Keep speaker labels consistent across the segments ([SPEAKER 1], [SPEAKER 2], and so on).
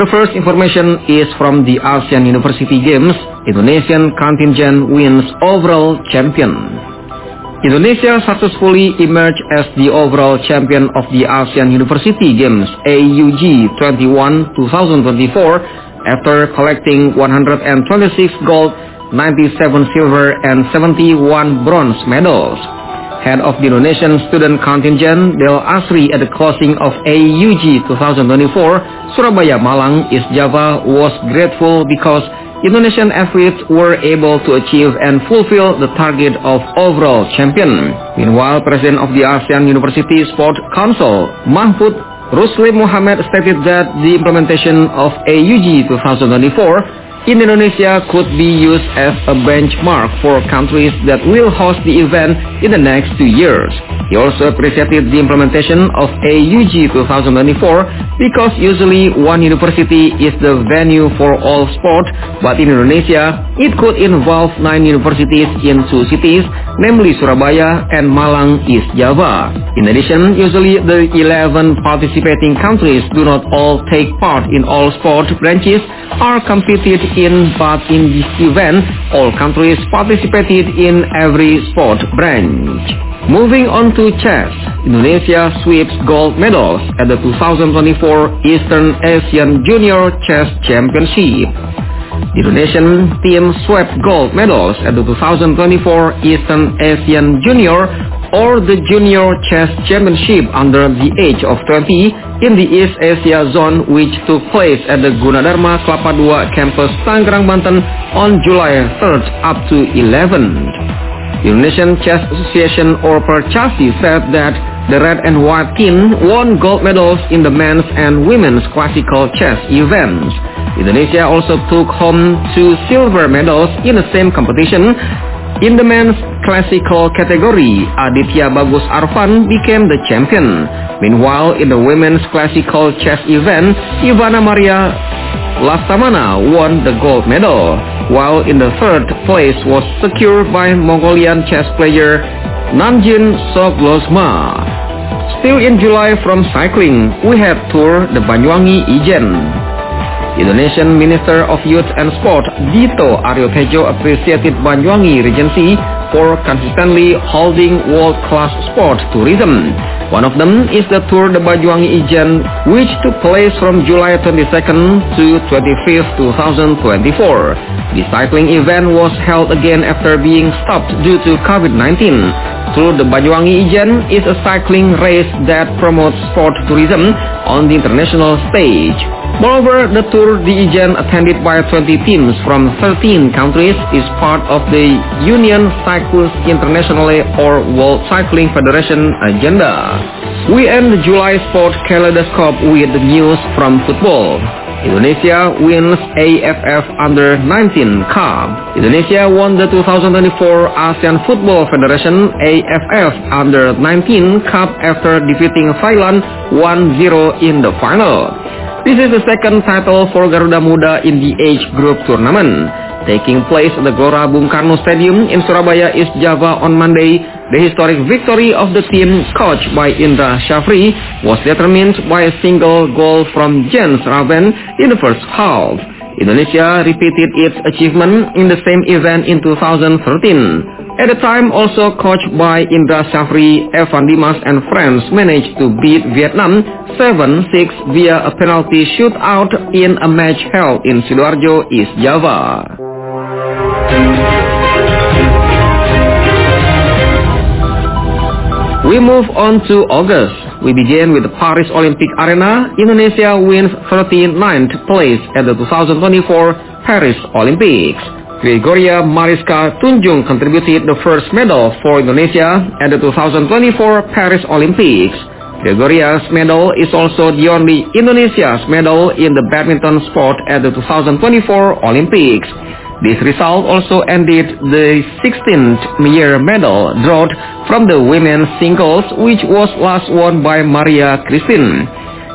[SPEAKER 1] The first information is from the ASEAN University Games. Indonesian contingent wins overall champion. Indonesia successfully emerged as the overall champion of the ASEAN University Games AUG 21 2024 after collecting 126 gold, 97 silver and 71 bronze medals. Head of the Indonesian student contingent, Del Asri, at the closing of AUG 2024, Surabaya Malang, East Java, was grateful because Indonesian athletes were able to achieve and fulfill the target of overall champion. Meanwhile, President of the ASEAN University Sport Council, Mahfud Rusli Muhammad, stated that the implementation of AUG 2024 in Indonesia could be used as a benchmark for countries that will host the event in the next 2 years. He also appreciated the implementation of AUG 2024 because usually one university is the venue for all sport, but in Indonesia, it could involve 9 universities in 2 cities, namely Surabaya and Malang, East Java. In addition, usually the 11 participating countries do not all take part in all sport branches or competed in, but in this event, all countries participated in every sport branch. Moving on to chess, Indonesia sweeps gold medals at the 2024 Eastern Asian Junior Chess Championship. The Indonesian team swept gold medals at the 2024 Eastern Asian Junior or the Junior Chess Championship under the age of 20 in the East Asia Zone, which took place at the Gunadarma Kelapa II campus Tangerang, Banten on July 3rd up to 11th. The Indonesian Chess Association or Perchasi said that the red and white team won gold medals in the men's and women's classical chess events. Indonesia also took home 2 silver medals in the same competition. In the men's classical category, Aditya Bagus Arfan became the champion. Meanwhile, in the women's classical chess event, Ivana Maria Lastamana won the gold medal, while in the third place was secured by Mongolian chess player Namjin Soglosma. Still in July from cycling, we have Tour de Banyuwangi Ijen. Indonesian Minister of Youth and Sport Dito Aryo Tejo appreciated Banyuwangi Regency for consistently holding world-class sport tourism. One of them is the Tour de Banyuwangi Ijen, which took place from July 22nd to 25th, 2024. The cycling event was held again after being stopped due to COVID-19. Tour de Banyuwangi Ijen is a cycling race that promotes sport tourism on the international stage. Moreover, the Tour de Ijen, attended by 20 teams from 13 countries, is part of the Union Cycliste Internationale or World Cycling Federation agenda. We end the July Sport Kaleidoscope with the news from football. Indonesia wins AFF Under-19 Cup. Indonesia won the 2024 ASEAN Football Federation AFF Under-19 Cup after defeating Thailand 1-0 in the final. This is the second title for Garuda Muda in the age group tournament. Taking place at the Gelora Bung Karno Stadium in Surabaya, East Java on Monday, the historic victory of the team coached by Indra Shafri was determined by a single goal from Jens Raven in the first half. Indonesia repeated its achievement in the same event in 2013. At the time, also coached by Indra Shafri, Evan Dimas and friends managed to beat Vietnam 7-6 via a penalty shootout in a match held in Sidoarjo, East Java. We move on to August. We begin with the Paris Olympic Arena. Indonesia wins 39th place at the 2024 Paris Olympics. Gregoria Mariska Tunjung contributed the first medal for Indonesia at the 2024 Paris Olympics. Gregoria's medal is also the only Indonesia's medal in the badminton sport at the 2024 Olympics. This result also ended the 16th year medal drought from the women's singles, which was last won by Maria Christine.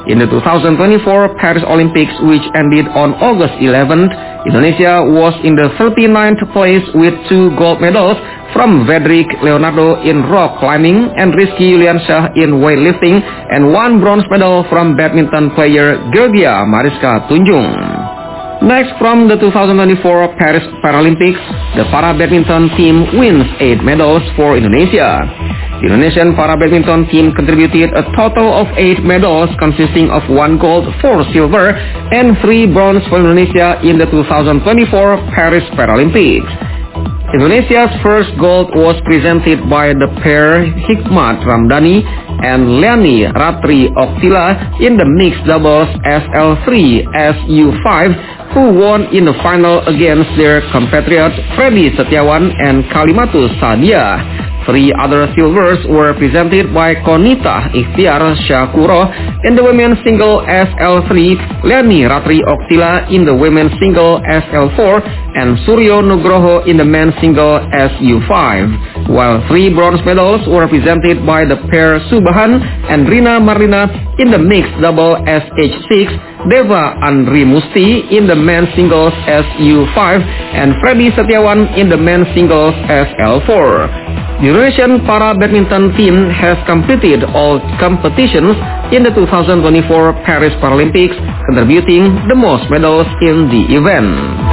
[SPEAKER 1] In the 2024 Paris Olympics, which ended on August 11th, Indonesia was in the 39th place with 2 gold medals from Frederick Leonardo in rock climbing and Rizky Yuliansyah in weightlifting, and 1 bronze medal from badminton player Georgia Mariska Tunjung. Next, from the 2024 Paris Paralympics, the para badminton team wins 8 medals for Indonesia. The Indonesian para badminton team contributed a total of 8 medals consisting of 1 gold, 4 silver, and 3 bronze for Indonesia in the 2024 Paris Paralympics. Indonesia's first gold was presented by the pair Hikmat Ramdhani and Leani Ratri Oktila in the mixed doubles SL3 SU5, who won in the final against their compatriots Freddy Setiawan and Kalimatus Sadia. 3 other silvers were presented by Konita Ikhtiar Syakuro in the women's single SL3, Leani Ratri Oktila in the women's single SL4, and Suryo Nugroho in the men's single SU5, while 3 bronze medals were presented by the pair Subahan and Rina Marlina in the mixed double SH6, Deva Andri Musti in the men's singles SU5, and Freddy Setiawan in the men's singles SL4. The Indonesian para badminton team has completed all competitions in the 2024 Paris Paralympics, contributing the most medals in the event.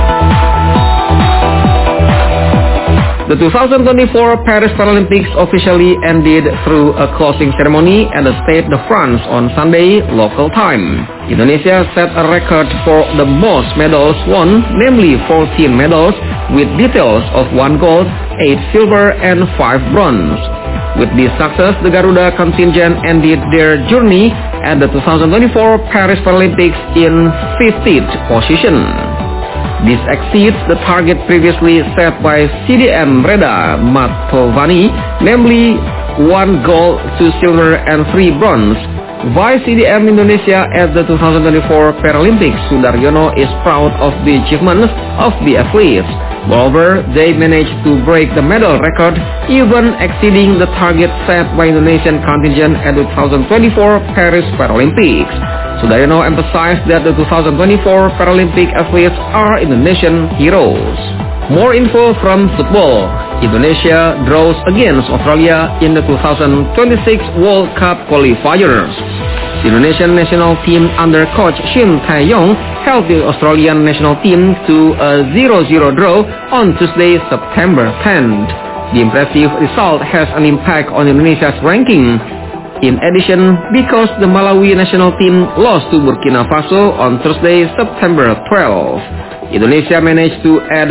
[SPEAKER 1] The 2024 Paris Paralympics officially ended through a closing ceremony at the Stade de France on Sunday, local time. Indonesia set a record for the most medals won, namely 14 medals, with details of 1 gold, 8 silver, and 5 bronze. With this success, the Garuda contingent ended their journey at the 2024 Paris Paralympics in 15th position. This exceeds the target previously set by CDM Reda Matovani, namely 1 gold, 2 silver, and 3 bronze. Vice CDM Indonesia at the 2024 Paralympics, Sudaryono, is proud of the achievements of the athletes. Moreover, they managed to break the medal record, even exceeding the target set by Indonesian contingent at the 2024 Paris Paralympics. Sudaryono emphasized that the 2024 Paralympic athletes are Indonesian heroes. More info from football. Indonesia draws against Australia in the 2026 World Cup qualifiers. The Indonesian national team under coach Shin Tae-yong held the Australian national team to a 0-0 draw on Tuesday, September 10th. The impressive result has an impact on Indonesia's ranking. In addition, because the Malawi national team lost to Burkina Faso on Thursday, September 12th, Indonesia managed to add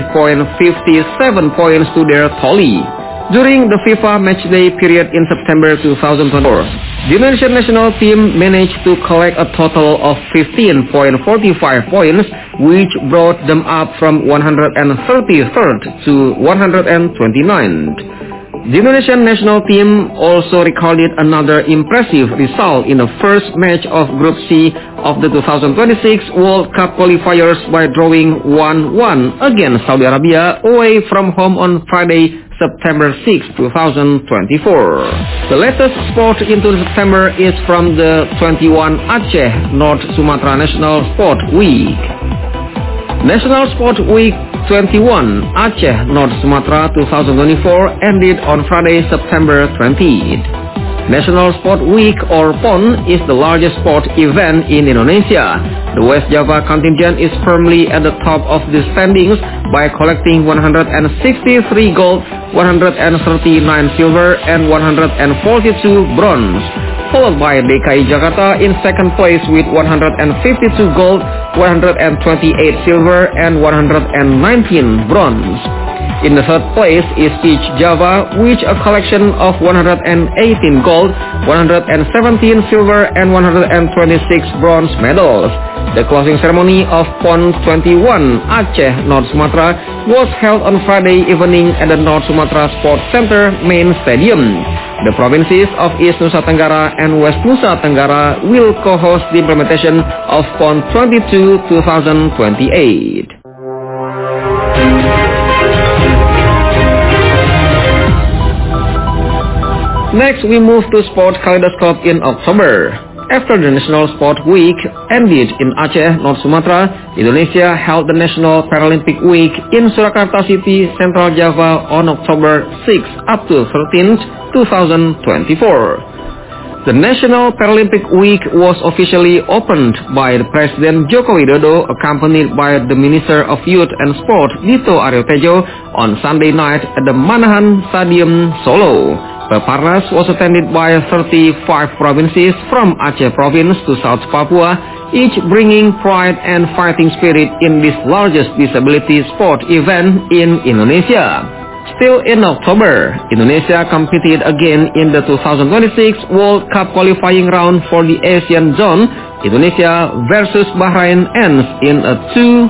[SPEAKER 1] 8.57 points to their tally. During the FIFA matchday period in September 2024, the Indonesian national team managed to collect a total of 15.45 points, which brought them up from 133rd to 129th. The Indonesian national team also recorded another impressive result in the first match of Group C of the 2026 World Cup qualifiers by drawing 1-1 against Saudi Arabia away from home on Friday, September 6, 2024. The latest sport into September is from the 21 Aceh North Sumatra National Sport Week. National Sport Week 21 Aceh North Sumatra 2024 ended on Friday, September 20th. National Sport Week or PON is the largest sport event in Indonesia. The West Java contingent is firmly at the top of the standings by collecting 163 gold, 139 silver, and 142 bronze, followed by DKI Jakarta in second place with 152 gold, 128 silver, and 119 bronze. In the third place is East Java, with a collection of 118 gold, 117 silver, and 126 bronze medals. The closing ceremony of PON 21 Aceh North Sumatra was held on Friday evening at the North Sumatra Sports Center main stadium. The provinces of East Nusa Tenggara and West Nusa Tenggara will co-host the implementation of PON 22 2028. Next, we move to Sport Kaleidoscope in October. After the National Sport Week ended in Aceh, North Sumatra, Indonesia held the National Paralympic Week in Surakarta City, Central Java on October 6 up to 13th, 2024. The National Paralympic Week was officially opened by the President Joko Widodo, accompanied by the Minister of Youth and Sport, Dito Aryo Tejo, on Sunday night at the Manahan Stadium, Solo. Peparnas was attended by 35 provinces from Aceh Province to South Papua, each bringing pride and fighting spirit in this largest disability sport event in Indonesia. Still in October, Indonesia competed again in the 2026 World Cup qualifying round for the Asian zone. Indonesia versus Bahrain ends in a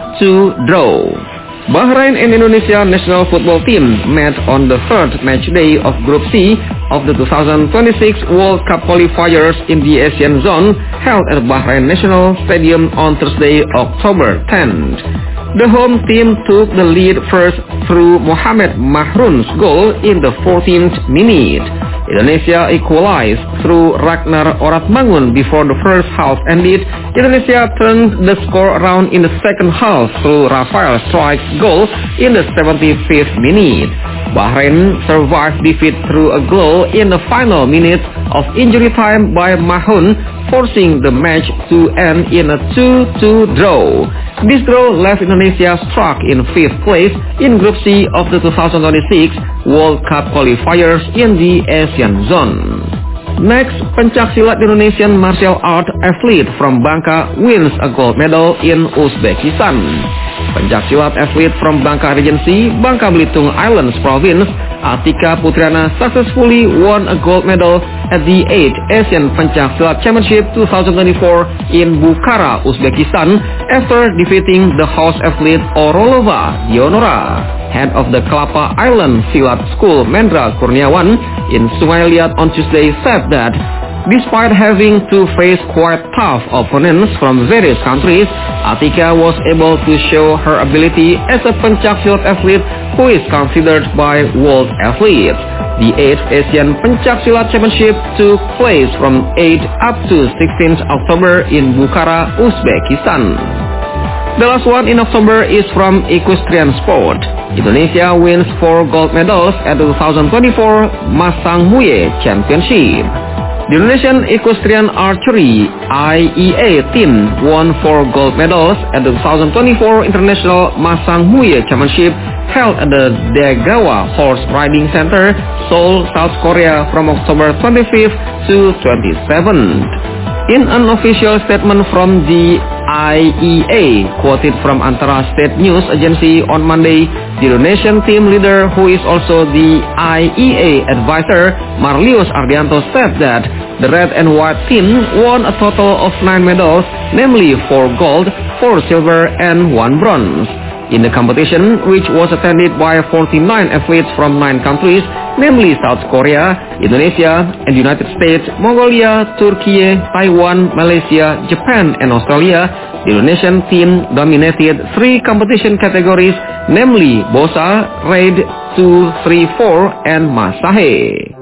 [SPEAKER 1] 2-2 draw. Bahrain and Indonesia national football team met on the third match day of Group C of the 2026 World Cup qualifiers in the Asian zone held at Bahrain National Stadium on Thursday, October 10th. The home team took the lead first through Mohamed Mahrun's goal in the 14th minute. Indonesia equalized through Ragnar Oratmangun before the first half ended. Indonesia turned the score around in the second half through Rafael Struijk's goal in the 75th minute. Bahrain survived defeat through a goal in the final minutes of injury time by Mahrun, forcing the match to end in a 2-2 draw. This draw left Indonesia struck in 5th place in Group C of the 2026 World Cup qualifiers in the Asian zone. Next, pencaksilat Indonesian martial art athlete from Bangka wins a gold medal in Uzbekistan. Pencaksilat athlete from Bangka Regency, Bangka Belitung Islands Province, Atika Putriana successfully won a gold medal at the 8th Asian Pencaksilat Championship 2024 in Bukhara, Uzbekistan, after defeating the host athlete Orolova Dionora. Head of the Kelapa Island Silat School, Mendra Kurniawan, in Sungai Liat on Tuesday said that despite having to face quite tough opponents from various countries, Atika was able to show her ability as a pencaksilat athlete who is considered by world athletes. The 8th Asian Pencaksilat Championship took place from 8 up to 16th October in Bukhara, Uzbekistan. The last one in October is from equestrian sport. Indonesia wins 4 gold medals at the 2024 Masang Muay Championship. The Indonesian Equestrian Archery IEA team won 4 gold medals at the 2024 International Masang Muay Championship held at the Daegawa Horse Riding Center, Seoul, South Korea from October 25th to 27th. In an official statement from the IEA, quoted from Antara State News Agency on Monday, the Indonesian team leader, who is also the IEA advisor, Marlius Ardianto, said that the red and white team won a total of 9 medals, namely 4 gold, 4 silver, and 1 bronze. In the competition, which was attended by 49 athletes from 9 countries, namely South Korea, Indonesia, and United States, Mongolia, Turkey, Taiwan, Malaysia, Japan, and Australia, the Indonesian team dominated 3 competition categories, namely Bosa, Raid, 2, 3, 4, and Masahe.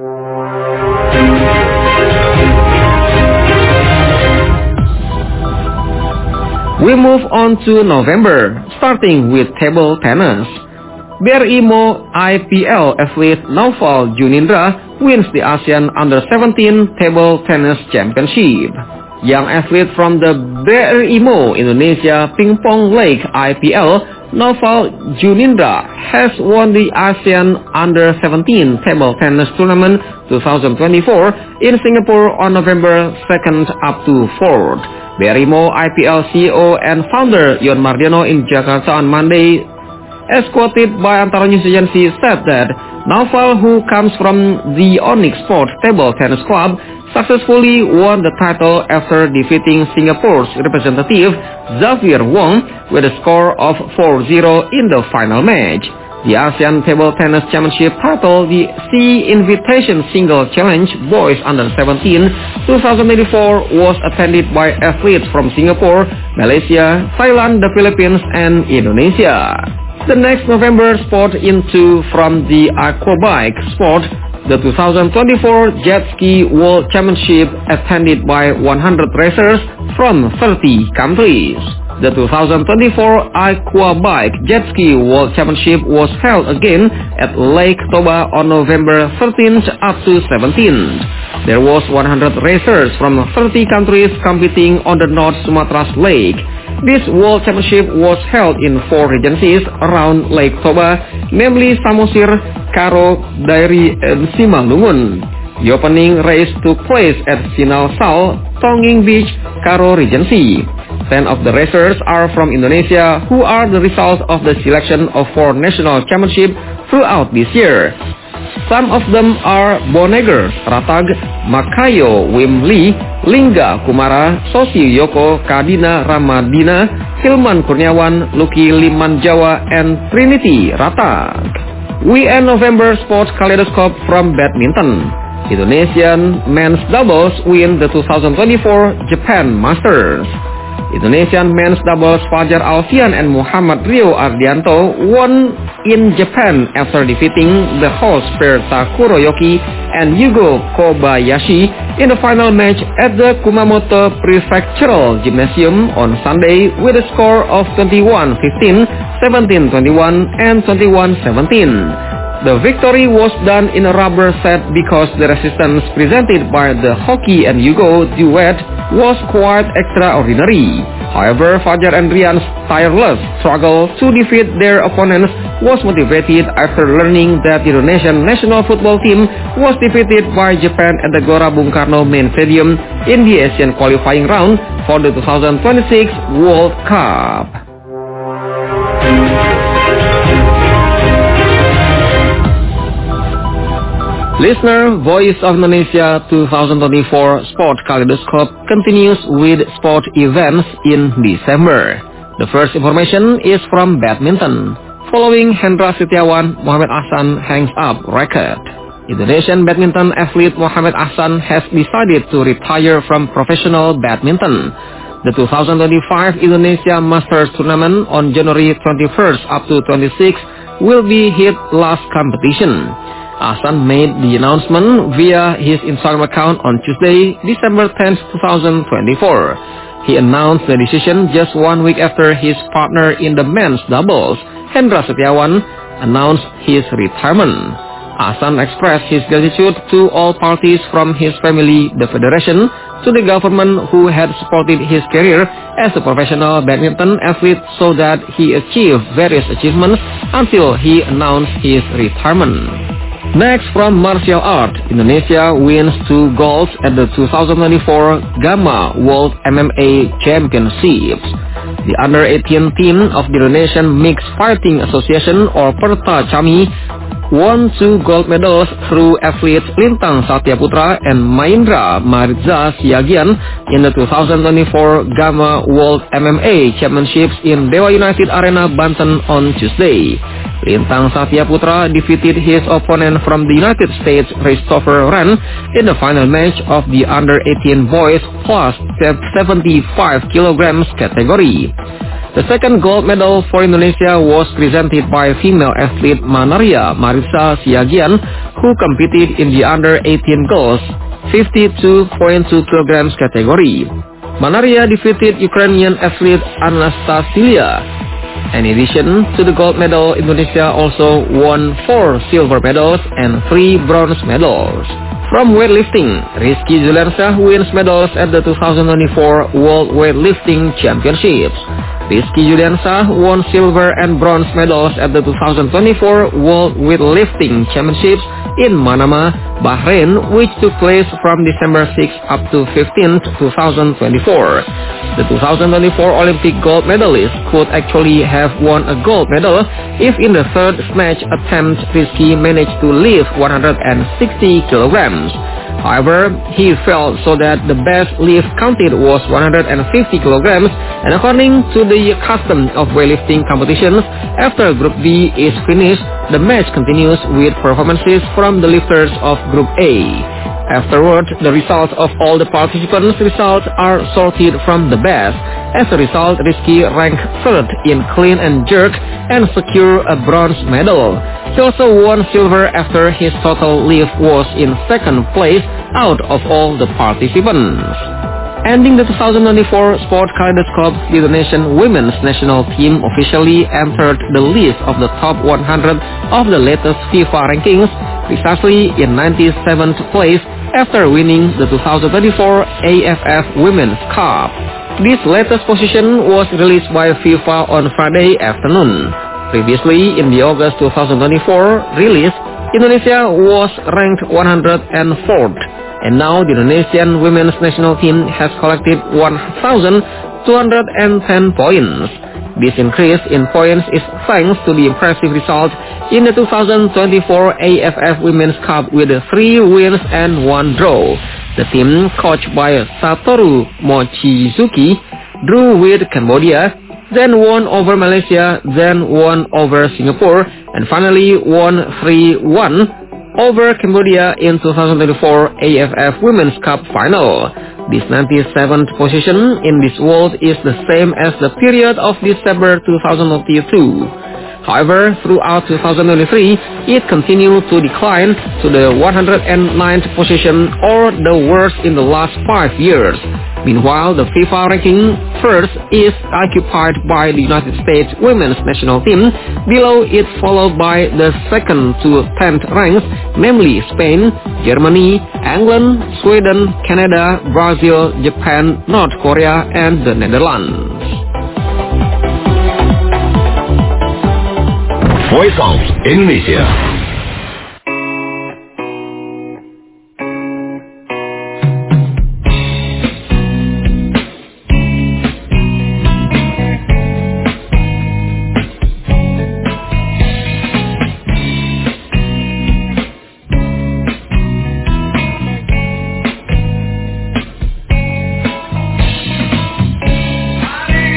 [SPEAKER 1] We move on to November, starting with table tennis. BRI Mo IPL athlete Naufal Junindra wins the ASEAN Under-17 Table Tennis Championship. Young athlete from the BRI Mo Indonesia Ping Pong League IPL, Naufal Junindra has won the ASEAN Under-17 Table Tennis Tournament 2024 in Singapore on November 2nd up to 4th. BRI Mo IPL CEO and founder Yon Mardiano in Jakarta on Monday, as quoted by Antara News Agency, said that Naufal, who comes from the Onyx Sport Table Tennis Club, successfully won the title after defeating Singapore's representative Xavier Wong with a score of 4-0 in the final match. The ASEAN Table Tennis Championship title, the Sea Invitation Single Challenge Boys Under-17 2024, was attended by athletes from Singapore, Malaysia, Thailand, the Philippines, and Indonesia. The next November sport into from the aquabike sport, The 2024 Jet Ski World Championship attended by 100 racers from 30 countries. The 2024 Aqua Bike Jet Ski World Championship was held again at Lake Toba on November 13th up to 17th. There was 100 racers from 30 countries competing on the North Sumatras Lake. This World Championship was held in 4 regencies around Lake Toba, namely Samosir, Karo, Dairi, and Simalungun. The opening race took place at Sinal Sal, Tonging Beach, Karo Regency. 10 of the racers are from Indonesia, who are the result of the selection of 4 national championships throughout this year. Some of them are Boneger, Ratag, Makayo, Wim Lee, Lingga Kumara, Sosi Yoko, Kadina Ramadina, Hilman Kurniawan, Lucky Liman Jawa, and Trinity Ratag. We end November Sports Kaleidoscope from badminton. Indonesian men's doubles win the 2024 Japan Masters. Indonesian men's doubles Fajar Alfian and Muhammad Rio Ardianto won in Japan after defeating the host pair Takuro Yoki and Yugo Kobayashi in the final match at the Kumamoto Prefectural Gymnasium on Sunday with a score of 21-15, 17-21, and 21-17. The victory was done in a rubber set because the resistance presented by the Hoki and Yugo duet was quite extraordinary. However, Fajar and Rian's tireless struggle to defeat their opponents was motivated after learning that the Indonesian national football team was defeated by Japan at the Gelora Bung Karno main stadium in the Asian qualifying round for the 2026 World Cup. Listener, Voice of Indonesia 2024 Sport Kaleidoscope continues with sport events in December. The first information is from badminton. Following Hendra Setiawan, Muhammad Ahsan hangs up record. Indonesian badminton athlete Muhammad Ahsan has decided to retire from professional badminton. The 2025 Indonesia Masters Tournament on January 21st up to 26 will be his last competition. Ahsan made the announcement via his Instagram account on Tuesday, December 10, 2024. He announced the decision just 1 week after his partner in the men's doubles, Hendra Setiawan, announced his retirement. Ahsan expressed his gratitude to all parties from his family, the federation, to the government who had supported his career as a professional badminton athlete so that he achieved various achievements until he announced his retirement. Next, from martial art, Indonesia wins 2 golds at the 2024 Gamma World MMA Championships. The under-18 team of the Indonesian Mixed Fighting Association or Perta Chami won 2 gold medals through athletes Lintang Satyaputra and Maindra Maritza Siagian in the 2024 Gamma World MMA Championships in Dewa United Arena, Banten on Tuesday. Lintang Satyaputra defeated his opponent from the United States, Christopher Wren, in the final match of the under-18 boys plus 75 kilograms category. The second gold medal for Indonesia was presented by female athlete Manaria Maritza Siagian, who competed in the under-18 girls 52.2 kilograms category. Manaria defeated Ukrainian athlete Anastasia. In addition to the gold medal, Indonesia also won 4 silver medals and 3 bronze medals. From weightlifting, Rizky Juliansyah wins medals at the 2024 World Weightlifting Championships. Rizky Juliansyah won silver and bronze medals at the 2024 World Weightlifting Championships in Manama, Bahrain, which took place from December 6 up to 15, 2024. The 2024 Olympic gold medalist could actually have won a gold medal if in the third snatch attempt Rizky managed to lift 160 kilograms. However, he failed so that the best lift counted was 150 kilograms, and according to the custom of weightlifting competitions, after Group B is finished, the match continues with performances from the lifters of Group A. Afterward, the results of all the participants' results are sorted from the best. As a result, Rizky ranked third in clean and jerk and secured a bronze medal. He also won silver after his total lift was in second place out of all the participants. Ending the 2024 Sport Kaleidoscope, the Indonesian women's national team officially entered the list of the top 100 of the latest FIFA rankings, precisely in 97th place after winning the 2024 AFF Women's Cup. This latest position was released by FIFA on Friday afternoon. Previously, in the August 2024 release, Indonesia was ranked 104th. And now the Indonesian women's national team has collected 1,210 points. This increase in points is thanks to the impressive result in the 2024 AFF Women's Cup with 3 wins and 1 draw. The team, coached by Satoru Mochizuki, drew with Cambodia, then won over Malaysia, then won over Singapore, and finally won 3-1 over Cambodia in 2024 AFF Women's Cup final. This 97th position in this world is the same as the period of December 2022. However, throughout 2023, it continued to decline to the 109th position, or the worst in the last 5 years. Meanwhile, the FIFA ranking first is occupied by the United States women's national team. Below it, followed by the 2nd to 10th ranks, namely Spain, Germany, England, Sweden, Canada, Brazil, Japan, North Korea, and the Netherlands.
[SPEAKER 2] Voice of Indonesia.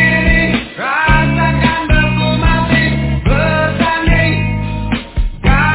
[SPEAKER 3] God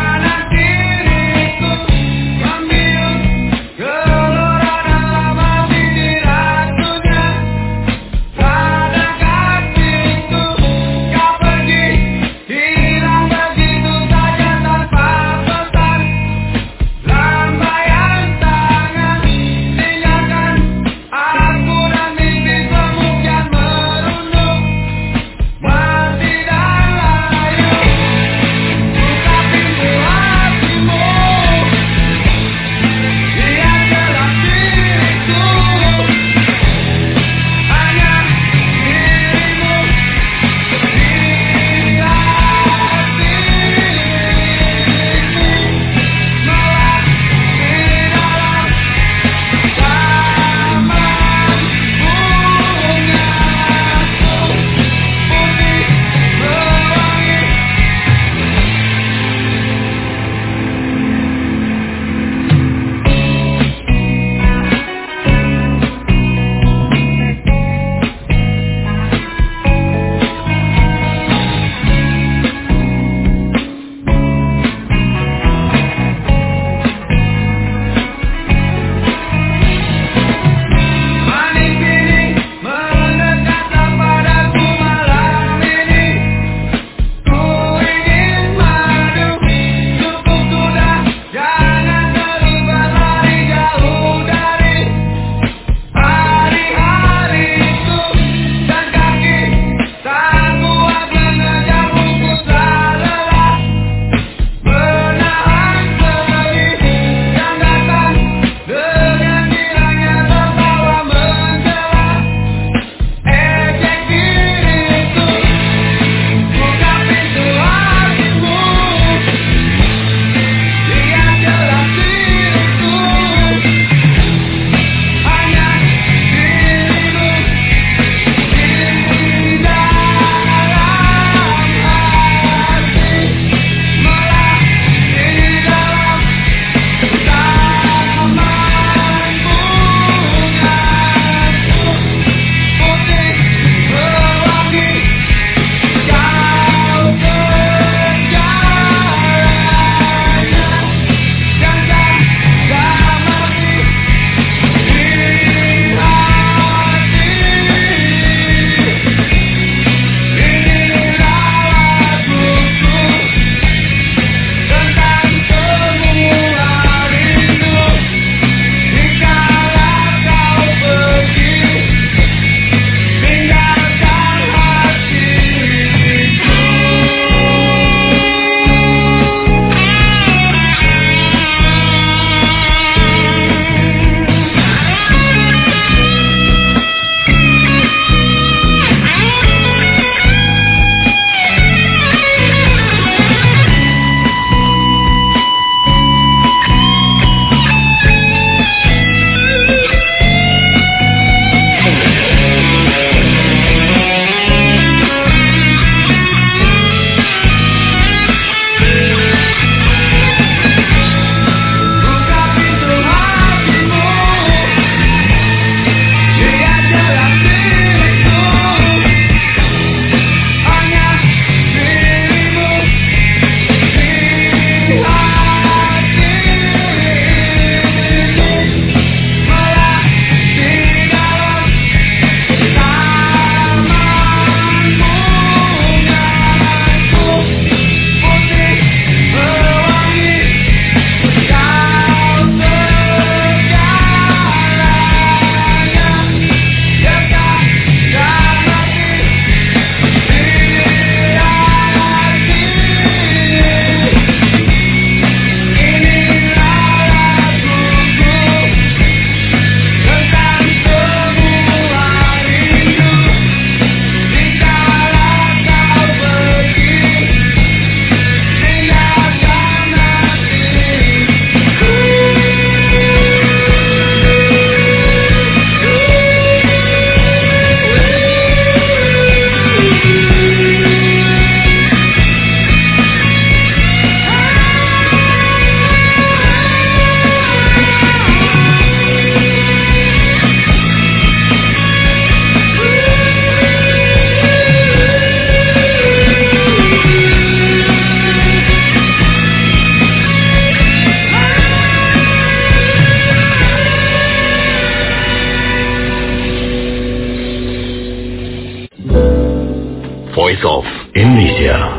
[SPEAKER 2] of Indonesia.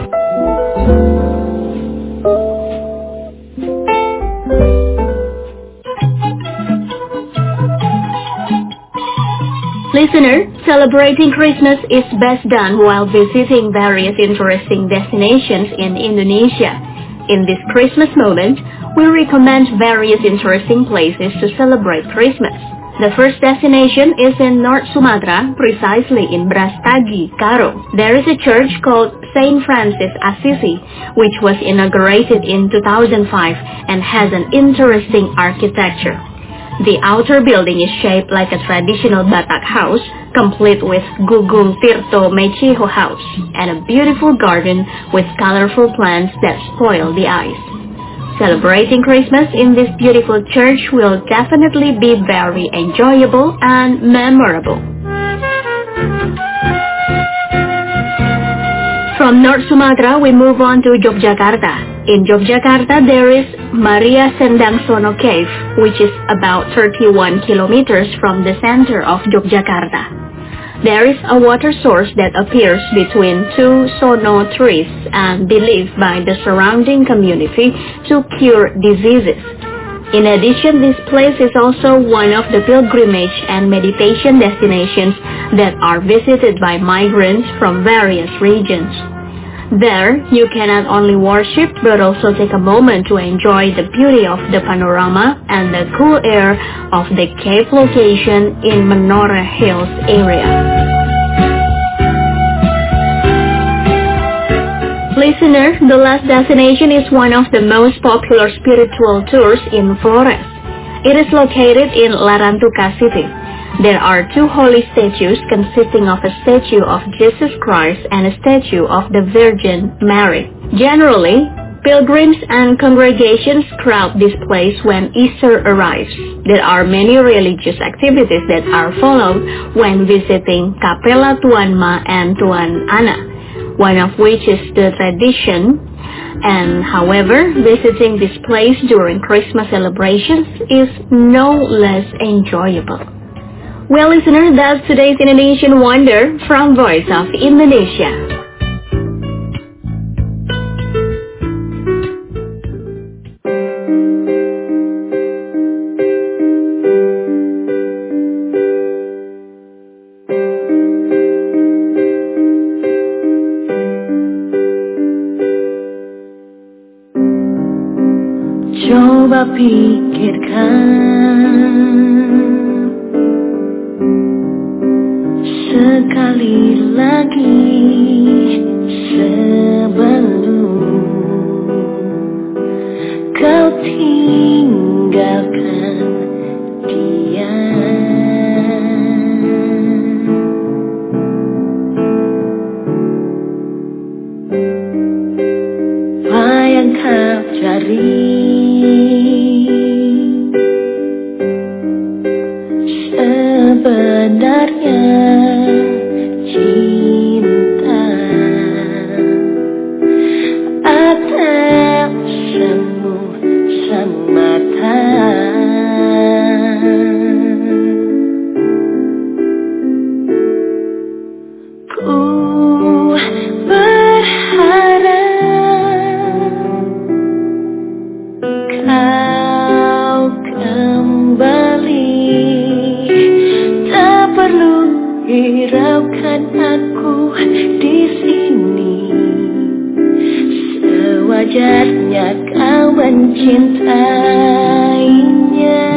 [SPEAKER 3] Listener, celebrating Christmas is best done while visiting various interesting destinations in Indonesia. In this Christmas moment, we recommend various interesting places to celebrate Christmas. The first destination is in North Sumatra, precisely in Brastagi, Karo. There is a church called Saint Francis Assisi, which was inaugurated in 2005 and has an interesting architecture. The outer building is shaped like a traditional Batak house, complete with Gugum Tirto Mechiho house, and a beautiful garden with colorful plants that spoil the eyes. Celebrating Christmas in this beautiful church will definitely be very enjoyable and memorable. From North Sumatra, we move on to Yogyakarta. In Yogyakarta, there is Maria Sendang Sono Cave, which is about 31 kilometers from the center of Yogyakarta. There is a water source that appears between two sono trees and believed by the surrounding community to cure diseases. In addition, this place is also one of the pilgrimage and meditation destinations that are visited by migrants from various regions. There, you can not only worship but also take a moment to enjoy the beauty of the panorama and the cool air of the cave location in Menora Hills area. Listener, the last destination is one of the most popular spiritual tours in Flores. It is located in Larantuka City. There are two holy statues consisting of a statue of Jesus Christ and a statue of the Virgin Mary. Generally, pilgrims and congregations crowd this place when Easter arrives. There are many religious activities that are followed when visiting Capella Tuan Ma and Tuan Ana, one of which is the tradition. And however, visiting this place during Christmas celebrations is no less enjoyable. Well, listener, that's today's Indonesian Wonder from Voice of Indonesia.
[SPEAKER 4] Coba pikirkan sekali lagi sebelum kau tinggalkan dia. Apa yang kau cari? Sebenarnya cinta atau semu semata. Ku berharap kau kembali. Perlu hiraukan aku di sini. Sewajarnya kau mencintainya.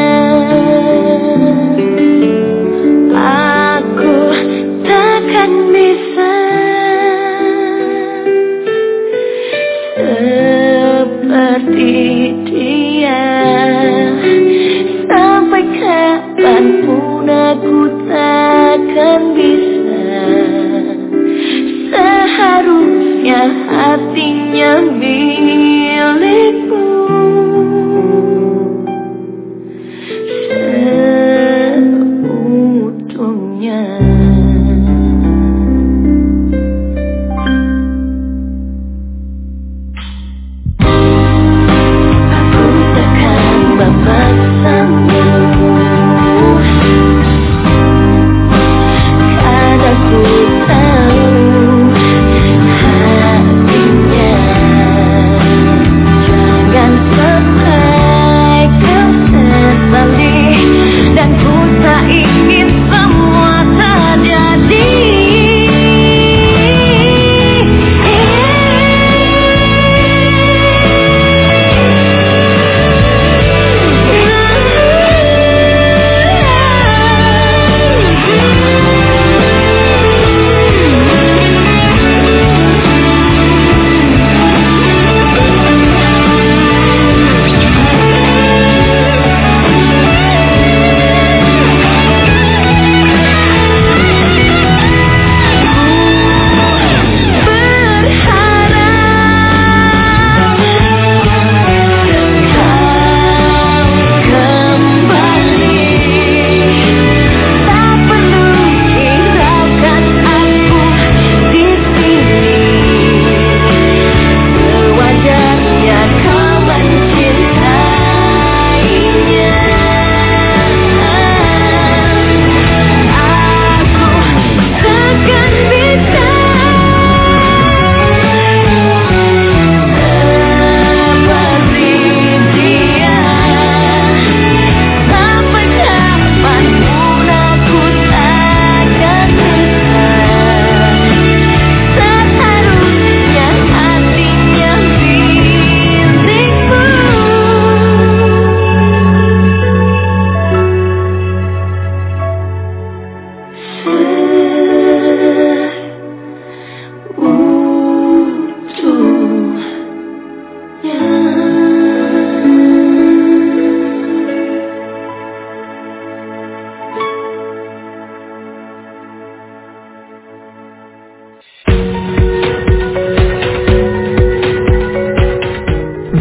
[SPEAKER 4] Aku takkan bisa seperti dia. Sampai kapanpun aku takkan bisa. Seharusnya hatinya milikmu. Seutuhnya. Aku takkan memaksamu. Ku tahu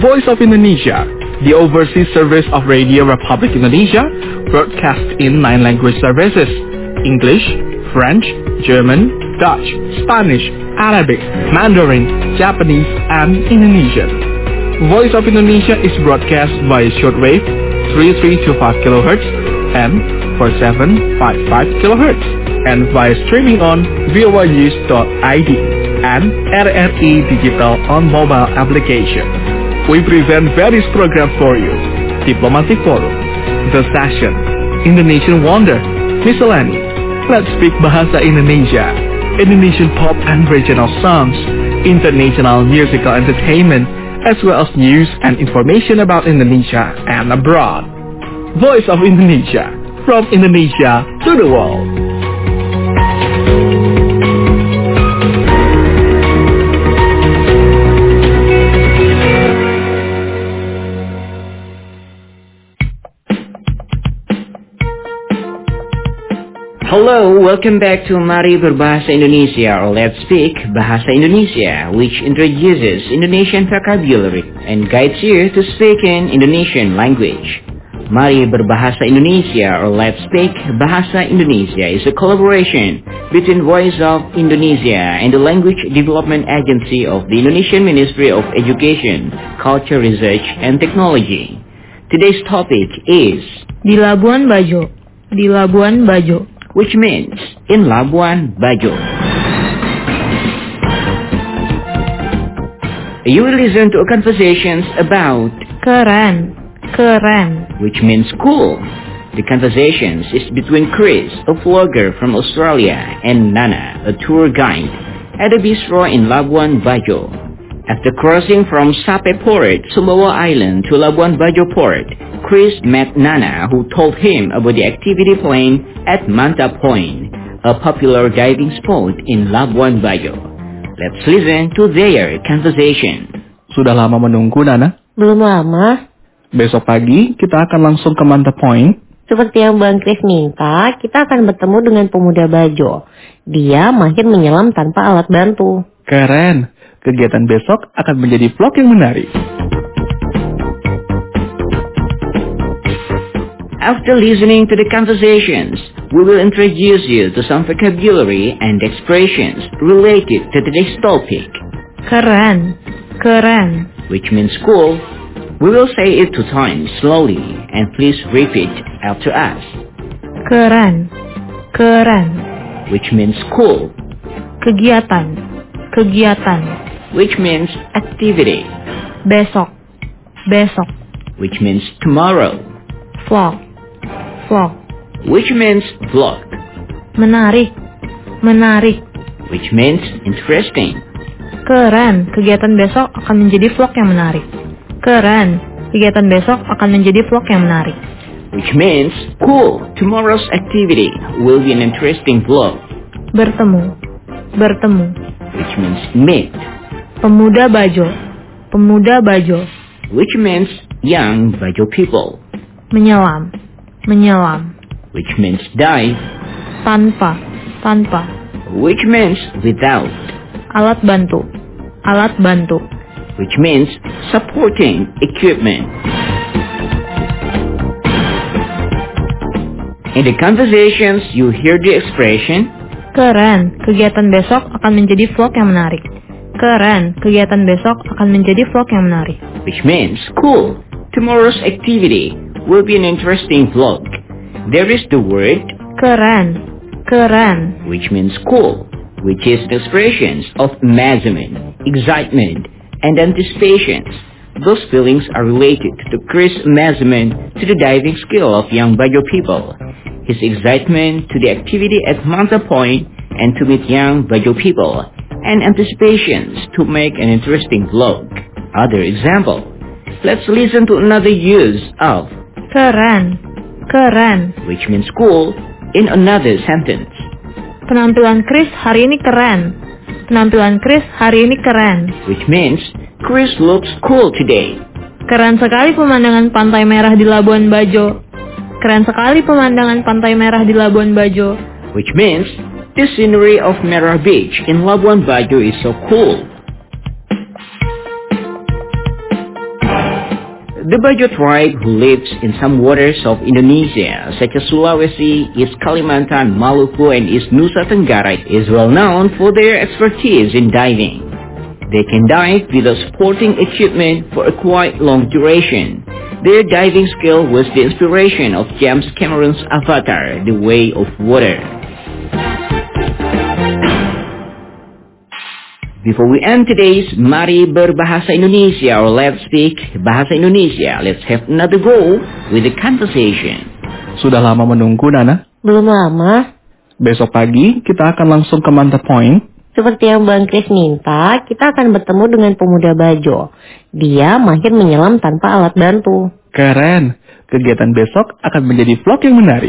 [SPEAKER 5] Voice of Indonesia, the overseas service of Radio Republic Indonesia, broadcast in 9 language services: English, French, German, Dutch, Spanish, Arabic, Mandarin, Japanese, and Indonesian. Voice of Indonesia is broadcast via shortwave 3325 kHz and 4755 kHz and via streaming on voanews.id and RRI Digital on mobile application. We present various programs for you: Diplomatic Forum, The Session, Indonesian Wonder, Miscellany, Let's Speak Bahasa Indonesia, Indonesian pop and regional songs, international musical entertainment, as well as news and information about Indonesia and abroad. Voice of Indonesia, from Indonesia to the world.
[SPEAKER 1] Hello, welcome back to Mari Berbahasa Indonesia, or Let's Speak Bahasa Indonesia, which introduces Indonesian vocabulary and guides you to speak in Indonesian language. Mari Berbahasa Indonesia, or Let's Speak Bahasa Indonesia, is a collaboration between Voice of Indonesia and the Language Development Agency of the Indonesian Ministry of Education, Culture, Research and Technology. Today's topic is
[SPEAKER 6] Di Labuan Bajo. Di Labuan Bajo,
[SPEAKER 1] which means in Labuan Bajo. You will listen to conversations about
[SPEAKER 6] keren, keren,
[SPEAKER 1] which means cool. The conversations is between Chris, a vlogger from Australia, and Nana, a tour guide, at a bistro in Labuan Bajo. After crossing from Sape Port, Sumbawa Island to Labuan Bajo Port, Chris met Nana, who told him about the activity plane at Manta Point, a popular diving spot in Labuan Bajo. Let's listen to their conversation.
[SPEAKER 5] Sudah lama menunggu, Nana?
[SPEAKER 7] Belum lama.
[SPEAKER 5] Besok pagi kita akan langsung ke Manta Point.
[SPEAKER 7] Seperti yang Bang Chris minta, kita akan bertemu dengan pemuda Bajo. Dia mahir menyelam tanpa alat bantu.
[SPEAKER 5] Keren. Kegiatan besok akan menjadi vlog yang menarik.
[SPEAKER 1] After listening to the conversations, we will introduce you to some vocabulary and expressions related to today's topic.
[SPEAKER 6] keren, keren,
[SPEAKER 1] which means cool. We will say it 2 times slowly, and please repeat after us.
[SPEAKER 6] keren, keren,
[SPEAKER 1] which means cool.
[SPEAKER 6] kegiatan, kegiatan,
[SPEAKER 1] which means activity.
[SPEAKER 6] besok, besok,
[SPEAKER 1] which means tomorrow.
[SPEAKER 6] vlog, vlog,
[SPEAKER 1] which means vlog.
[SPEAKER 6] menarik, menarik,
[SPEAKER 1] which means interesting.
[SPEAKER 6] keren, kegiatan besok akan menjadi vlog yang menarik. Keren, kegiatan besok akan menjadi vlog yang menarik.
[SPEAKER 1] Which means cool, tomorrow's activity will be an interesting vlog.
[SPEAKER 6] Bertemu, bertemu,
[SPEAKER 1] which means meet.
[SPEAKER 6] Pemuda Bajo, pemuda Bajo,
[SPEAKER 1] which means young Bajo people.
[SPEAKER 6] Menyelam, menyelam,
[SPEAKER 1] which means dive.
[SPEAKER 6] Tanpa, tanpa,
[SPEAKER 1] which means without.
[SPEAKER 6] Alat bantu, alat bantu,
[SPEAKER 1] which means supporting equipment. In the conversations, you hear the expression,
[SPEAKER 6] keren, kegiatan besok akan menjadi vlog yang menarik. Keren, kegiatan besok akan menjadi vlog yang menarik.
[SPEAKER 1] which means cool, tomorrow's activity will be an interesting vlog. There is the word
[SPEAKER 6] keren, keren,
[SPEAKER 1] which means cool, which is the expressions of amazement, excitement, and anticipations. Those feelings are related to Chris' amazement to the diving skill of young Bajo people, his excitement to the activity at Manta Point and to meet young Bajo people, and anticipations to make an interesting vlog. Other example, let's listen to another use of
[SPEAKER 6] keren, keren,
[SPEAKER 1] which means cool, in another sentence.
[SPEAKER 6] Penampilan Chris hari ini keren. Penampilan Chris hari ini keren.
[SPEAKER 1] Which means Chris looks cool today.
[SPEAKER 6] Keren sekali pemandangan pantai merah di Labuan Bajo. Keren sekali pemandangan pantai merah di Labuan Bajo.
[SPEAKER 1] Which means the scenery of Merah Beach in Labuan Bajo is so cool. The Bajo tribe, who lives in some waters of Indonesia, such as Sulawesi, East Kalimantan, Maluku, and East Nusa Tenggara, is well known for their expertise in diving. They can dive with a sporting achievement for a quite long duration. Their diving skill was the inspiration of James Cameron's Avatar, The Way of Water. Before we end today's Mari Berbahasa Indonesia or Let's Speak Bahasa Indonesia, let's have another go with the conversation.
[SPEAKER 5] Sudah lama menunggu, Nana?
[SPEAKER 7] Belum lama.
[SPEAKER 5] Besok pagi kita akan langsung ke Manta Point.
[SPEAKER 7] Seperti yang Bang Kris minta, kita akan bertemu dengan pemuda Bajo. Dia mahir menyelam tanpa alat bantu.
[SPEAKER 5] Keren. Kegiatan besok akan menjadi vlog yang menarik.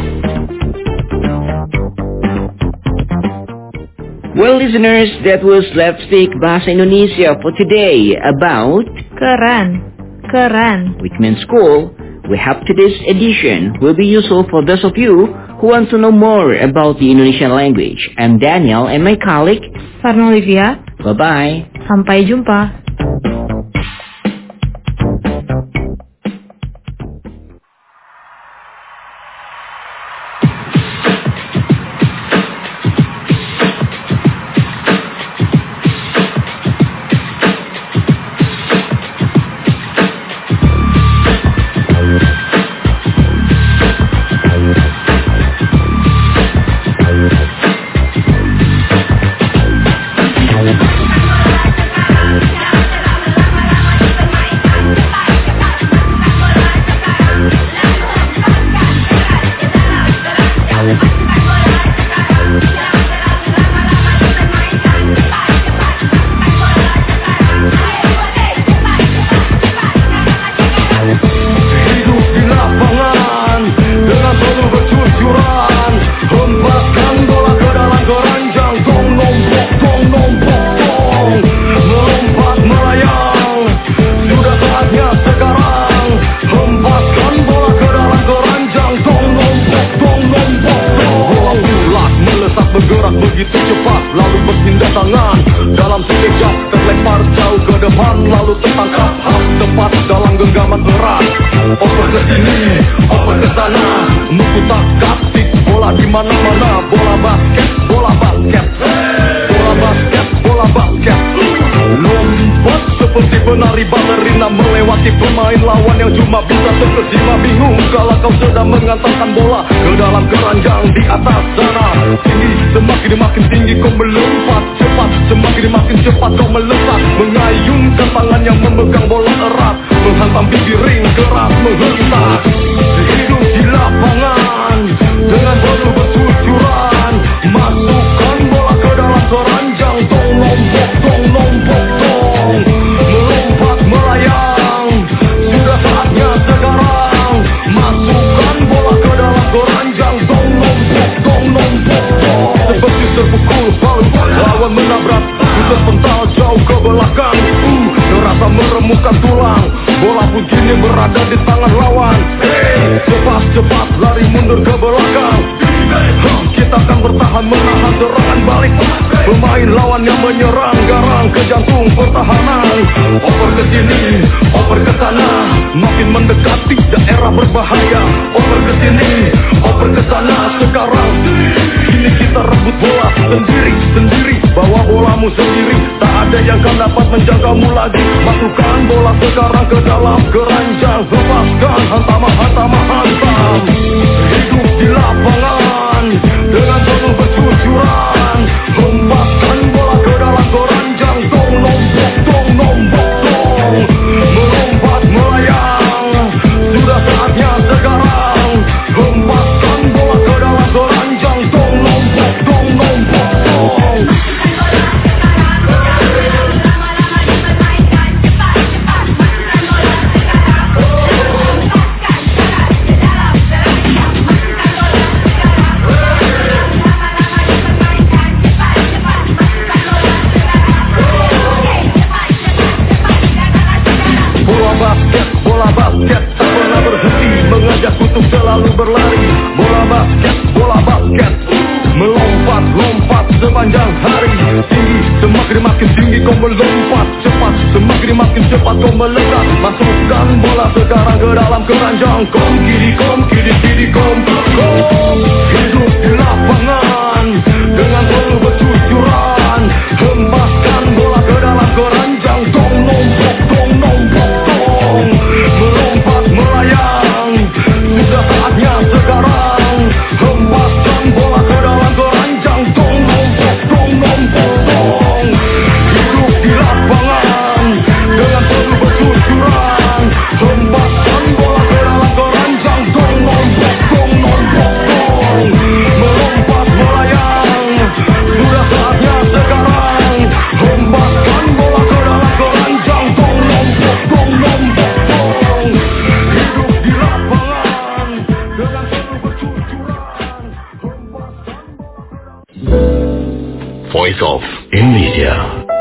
[SPEAKER 1] Well, listeners, that was Let's Speak Bahasa Indonesia for today about
[SPEAKER 6] Keren.
[SPEAKER 1] Whitman School. We hope today's edition will be useful for those of you who want to know more about the Indonesian language. I'm Daniel and my colleague
[SPEAKER 6] Farna Olivia.
[SPEAKER 1] Bye-bye.
[SPEAKER 6] Sampai jumpa.
[SPEAKER 2] Penari balerina melewati pemain lawan yang cuma bisa terkesima bingung kalau kau sedang mengantarkan bola ke dalam keranjang di atas sana. Tinggi semakin tinggi kau melompat cepat, semakin cepat kau melesat, mengayunkan tangan yang memegang bola erat, menghantam bibir ring keras menghentak. Hidup di lapangan dengan penuh bersucuran, masukkan bola ke dalam keranjang, tong lompok tong. Melayang, sudah saatnya sekarang, masukkan bola ke dalam keranjang, tong lompok. Seperti terpukul palu, lawan menabrak, terpental jauh ke belakang. Terasa meremukkan tulang, bola pun kini berada di tangan lawan. Cepat lari mundur ke belakang. Kita akan bertahan menahan serangan balik. Pemain lawan yang menyerang garang ke jantung pertahanan. Oper ke sini, oper ke sana, makin mendekati daerah berbahaya. Oper ke sini, oper ke sana. Sekarang kini kita rebut bola sendiri, bawa bolamu sendiri. Tak ada yang akan dapat menjagamu lagi. Masukkan bola sekarang ke dalam keranjang, lepaskan hantam. Hidup di lapangan dengan penuh bercucuran, hempaskan bola ke dalam keranjang, tong lompok. Melompat melayang, sudah saatnya sekarang, hempaskan bola ke dalam keranjang, tong lompok. Bola basket tak pernah berhenti mengajakku untuk selalu berlari. Bola basket melompat sepanjang hari. Tinggi semakin tinggi kau melompat cepat, semakin makin cepat kau melekat. Masukkan bola sekarang ke dalam keranjang. Kom kiri kom kiri kiri kom kom. Hidup di lapangan dengan penuh kejujuran. Hembaskan bola ke dalam keranjang. Dong nombok dong nombok dong. Melompat melayang, sudah saatnya sekarang. Hembaskan bola ke dalam keranjang. Dong nombok dong nombok dong. Hidup di lapangan dengan penuh kejujuran. Hembaskan bola ke dalam keranjang. Dong nombok dong nombok dong. Melompat melayang, sudah saatnya sekarang. Hembaskan bola ke dalam keranjang. Dong nombok dong nombok dong. Hidup di lapangan dengan penuh kejujuran. Hembaskan bola ke dalam.
[SPEAKER 8] Voice of Indonesia.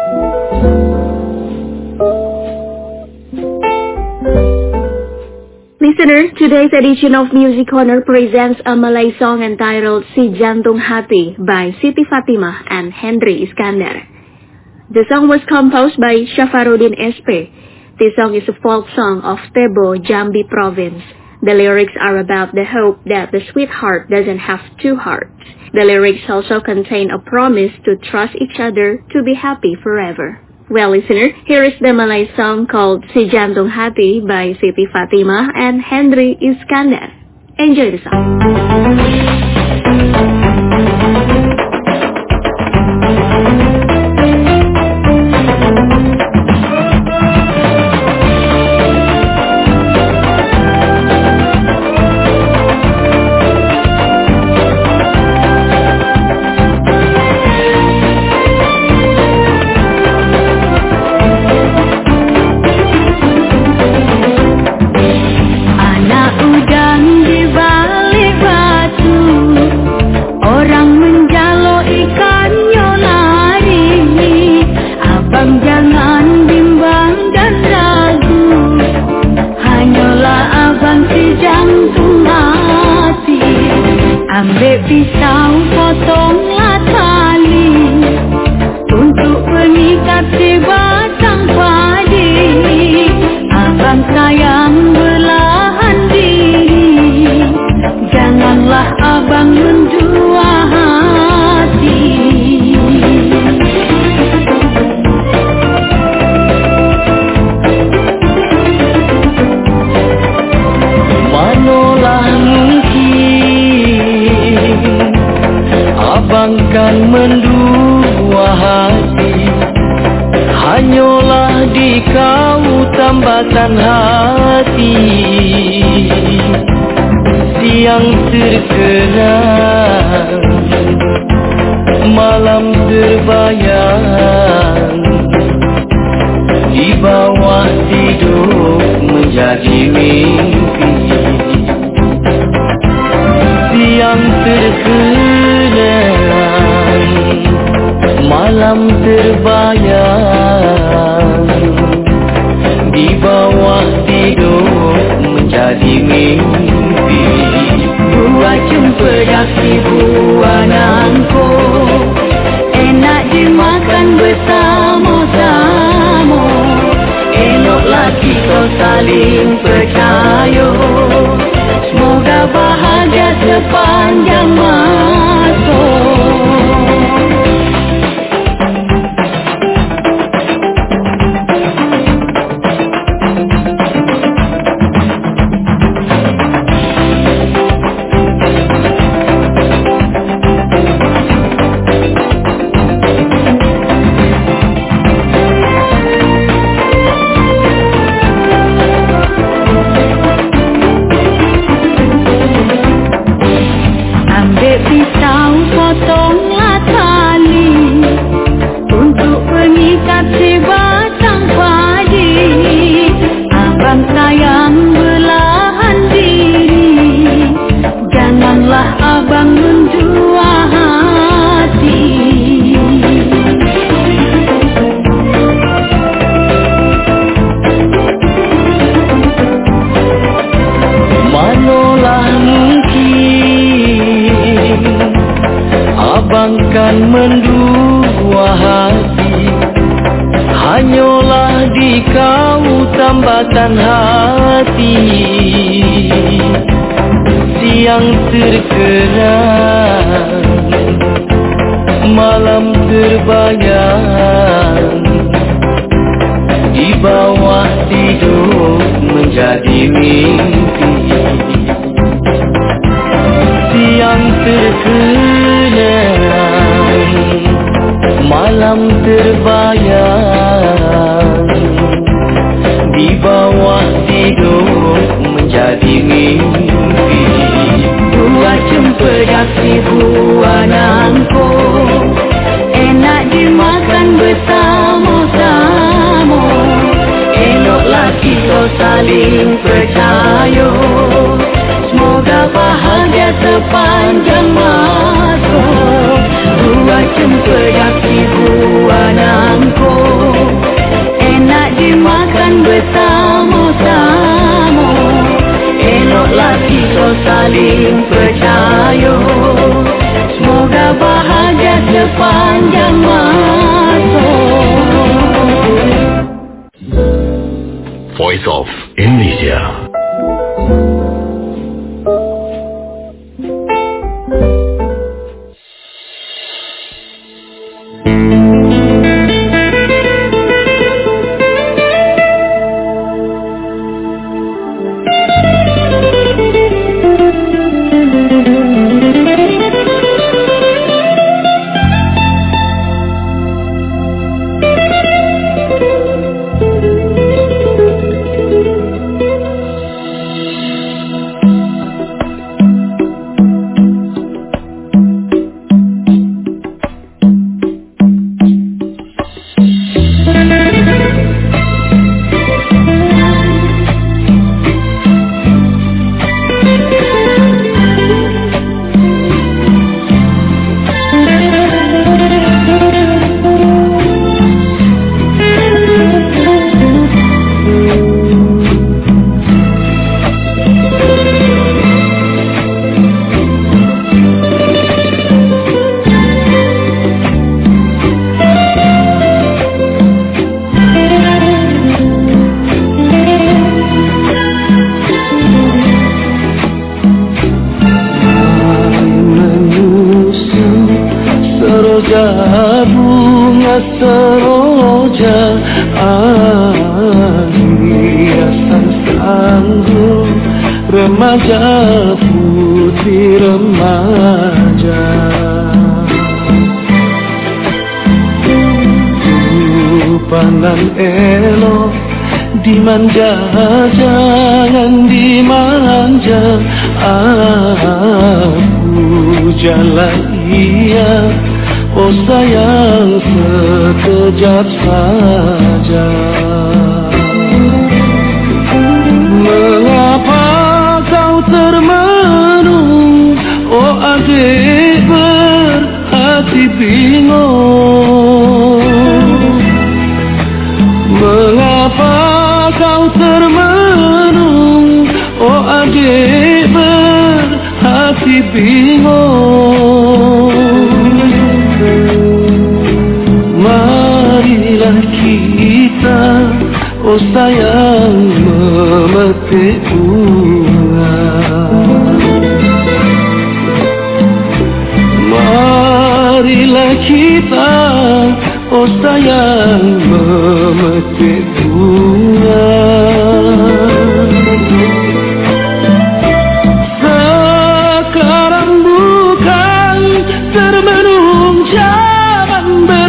[SPEAKER 3] Listener, today's edition of Music Corner presents a Malay song entitled Si Jantung Hati by Siti Fatimah and Henry Iskandar. The song was composed by Syafaruddin SP. This song is a folk song of Tebo, Jambi province. The lyrics are about the hope that the sweetheart doesn't have two hearts. The lyrics also contain a promise to trust each other to be happy forever. Well, listener, here is the Malay song called Si Jantung Hati by Siti Fatimah and Henry Iskandar. Enjoy the song.
[SPEAKER 4] Ambil pisau, potonglah tali untuk mengikat sebatang padi. Abang sayang belahan diri, janganlah abang mendua hati.
[SPEAKER 2] Manolah abang kan mendua hati. Hanyalah di kau tambatan hati. Siang terkenang, malam terbayang. Di bawah tidur menjadi mimpi. Siang terkenang, malam terbayang. Di bawah tidur menjadi mimpi.
[SPEAKER 4] Buah cempedak si buah nangkuk, enak dimakan bersama-sama. Eloklah kita saling percaya, semoga bahagia sepanjang masa. di kau tambatan hati, siang terkenang, malam terbayang, di bawah tidur menjadi mimpi. Siang terkenang, malam terbayang, di bawah tidur menjadi mimpi. Buah cempedak si buah nangkong, enak dimakan bersama-sama. Eloklah kita saling percaya, semoga bahagia sepanjang masa. Buah cempedak si buah nangkong, enak dimakan bersama-sama. Eloklah kita saling percaya, semoga bahagia sepanjang masa.
[SPEAKER 8] Voice of Indonesia.
[SPEAKER 2] bunga seroja, hiasan sanggup remaja, putri remaja. Pandang elok dimanja, jangan dimanja. Aku jalan iya, oh sayang sekejap saja. Mengapa kau termenung, oh adik berhati bingung? Mengapa kau termenung, oh adik berhati bingung? Marilah kita, oh sayang, memetik bunga. Marilah kita, oh sayang, memetik bunga. Sekarang bukan termenung zaman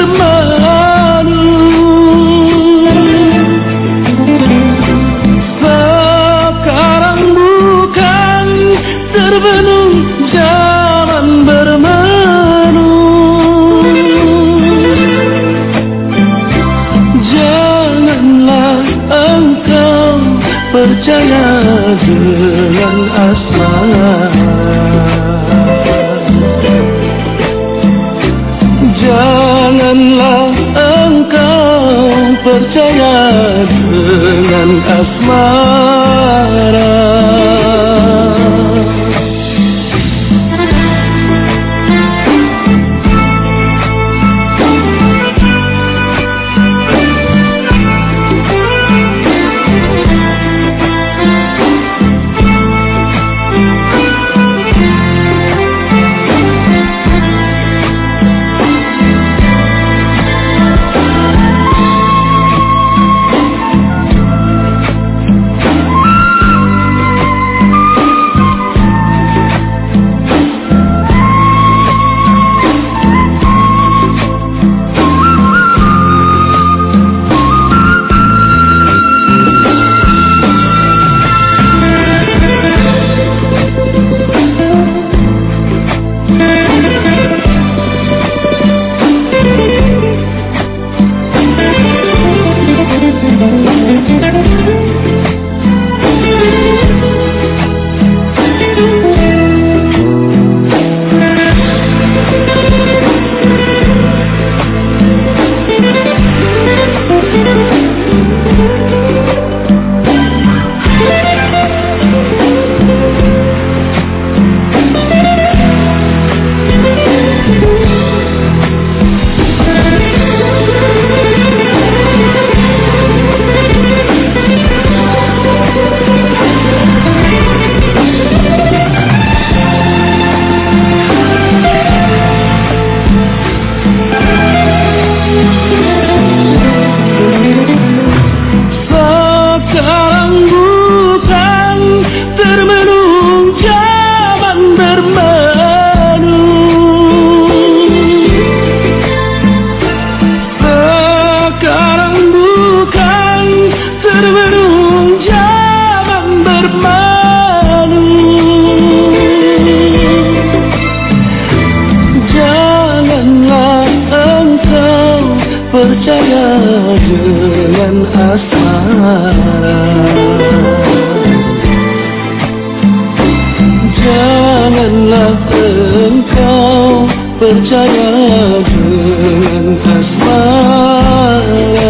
[SPEAKER 2] bermenung. Sekarang bukan termenung zaman bermenung. Janganlah engkau percaya dengan asmara. Janganlah engkau percaya dengan asmara. asmara. Janganlah engkau percaya dengan asmara.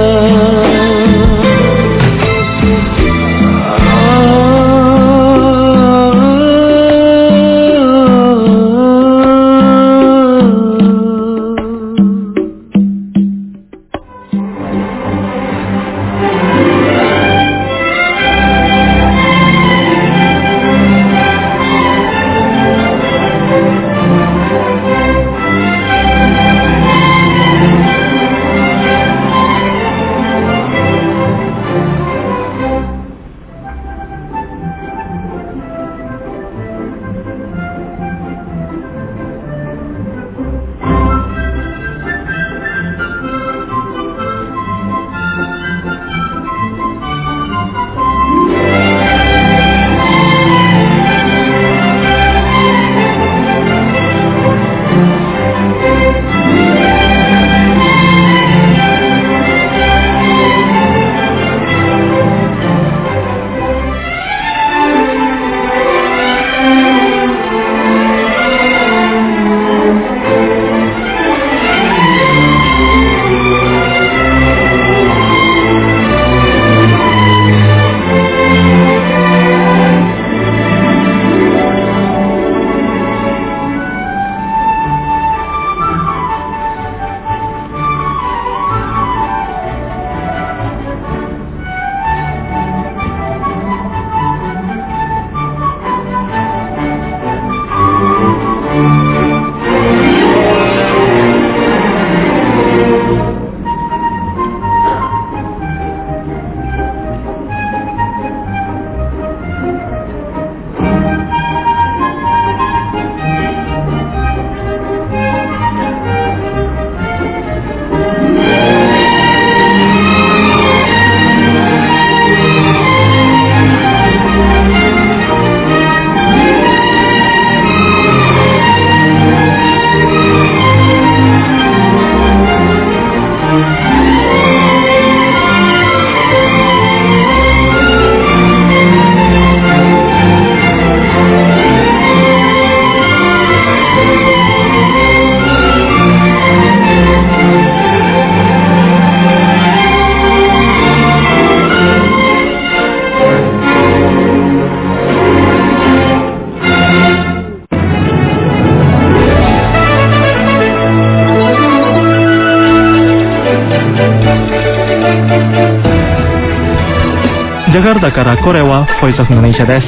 [SPEAKER 5] Jakarta からこれは Voice of Indonesia です。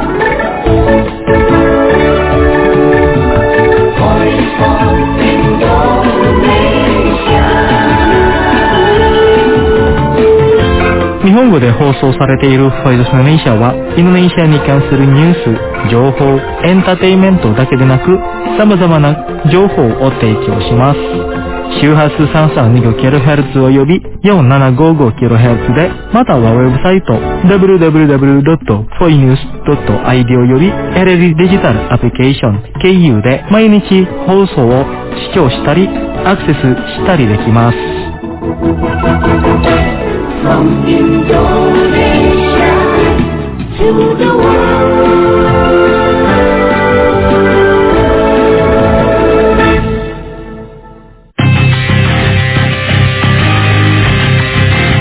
[SPEAKER 5] 日本語で放送されている Voice of Indonesia はインドネシアに関するニュース、情報、エンターテインメントだけでなく様々な情報を提供します。周波数 332kHz および 4755kHz で、またはウェブサイト www.foinews.id および LD デジタルアプリケーション KU で毎日放送を視聴したりアクセスしたりできます。
[SPEAKER 4] From Indonesia to the world.